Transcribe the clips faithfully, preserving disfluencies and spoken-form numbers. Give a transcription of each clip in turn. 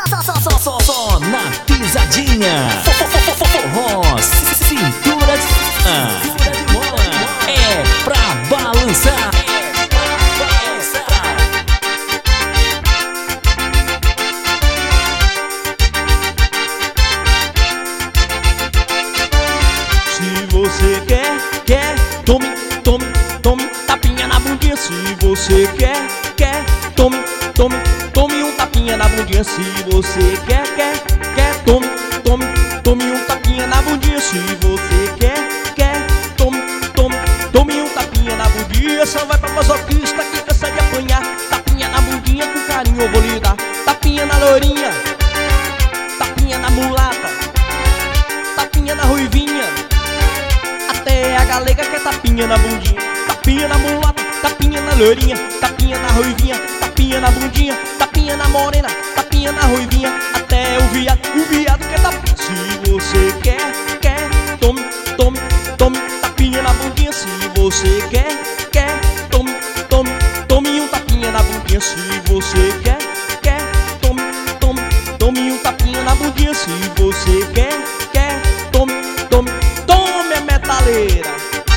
Só, só, só, só, só na pisadinha. Forró, cintura de ah, é pra balançar. Se você quer, quer, tome, tome, tome tapinha na bundinha. Se você quer, quer, tome, tome, tome um tapinha na bundinha. Se você quer, quer, quer, tome, tome, tome um tapinha na bundinha. Se você quer, quer, tome, tome, tome um tapinha na bundinha. Só vai pra masoquista que cansa de apanhar. Tapinha na bundinha, com carinho eu vou lhe dar. Tapinha na lourinha, tapinha na mulata, tapinha na ruivinha, até a galega quer tapinha na bundinha. Tapinha na mulata, tapinha na lourinha, tapinha na ruivinha, tapinha na bundinha, tapinha na morena, tapinha na ruivinha, até o viado, o viado quer tapinha. Se você quer, quer, tome, tome, tome tapinha na bundinha. Se você quer, quer, tome, tome, tome um tapinha na bundinha. Se você quer, quer, tome, tome, tome um tapinha na bundinha. Se você quer, quer, tome, tome, tome a metaleira.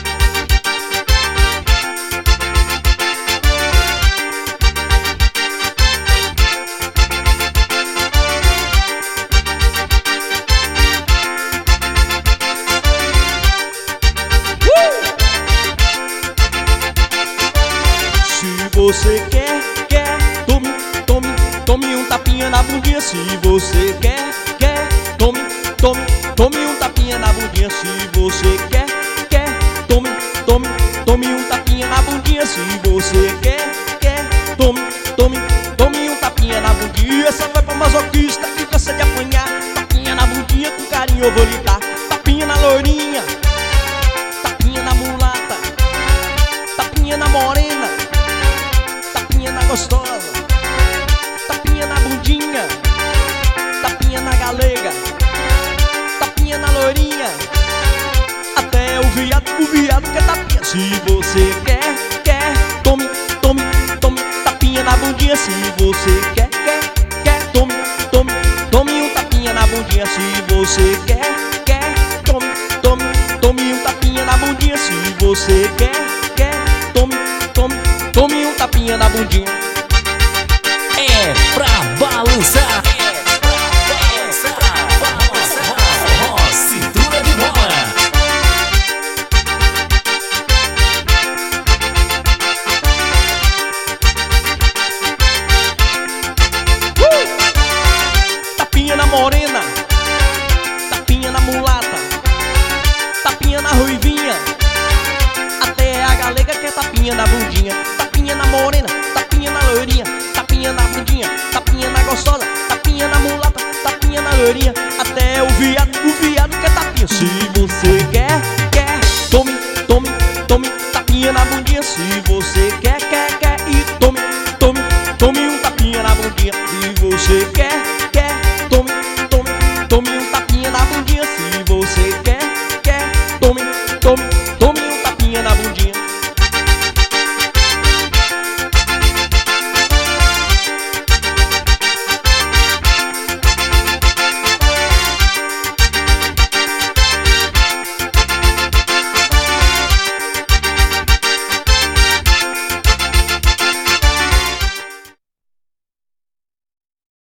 Se você quer, quer, tome, tome, tome um tapinha na bundinha. Se você quer, quer, tome, tome, tome um tapinha na bundinha. Se você quer, quer, tome, tome, tome um tapinha na bundinha. Se você quer, quer, tome, tome, tome um tapinha na bundinha. Essa vai pra masoquista que cansa de apanhar. Tapinha na bundinha, com carinho eu vou lhe dar. Tapinha na lourinha, tapinha na mulata, tapinha na morena, tapinha na gostosa, tapinha na bundinha, tapinha na galega, tapinha na lourinha, até o viado, o viado quer tapinha. Se você quer, quer, tome, tome, tome tapinha na bundinha. Se você quer, quer, quer, tome, tome, tome um tapinha na bundinha. Se você quer, quer, tome, tome, tome um tapinha na bundinha. Se você quer, quer, tome, tome, tome um tapinha na bundinha. É pra balançar. É pra balançar. Forró, cintura de bola. uh! Tapinha na morena, tapinha na mulata, tapinha na ruivinha, até a galega quer tapinha na bundinha. Tapinha na morena, tapinha na loirinha, tapinha na bundinha, tapinha na gostosa, tapinha na mulata, tapinha na loirinha, até o viado, o viado quer tapinha. Se você quer, quer, tome, tome, tome tapinha na bundinha. Se você quer, quer, quer, e tome, tome, tome um tapinha na bundinha. Se você quer,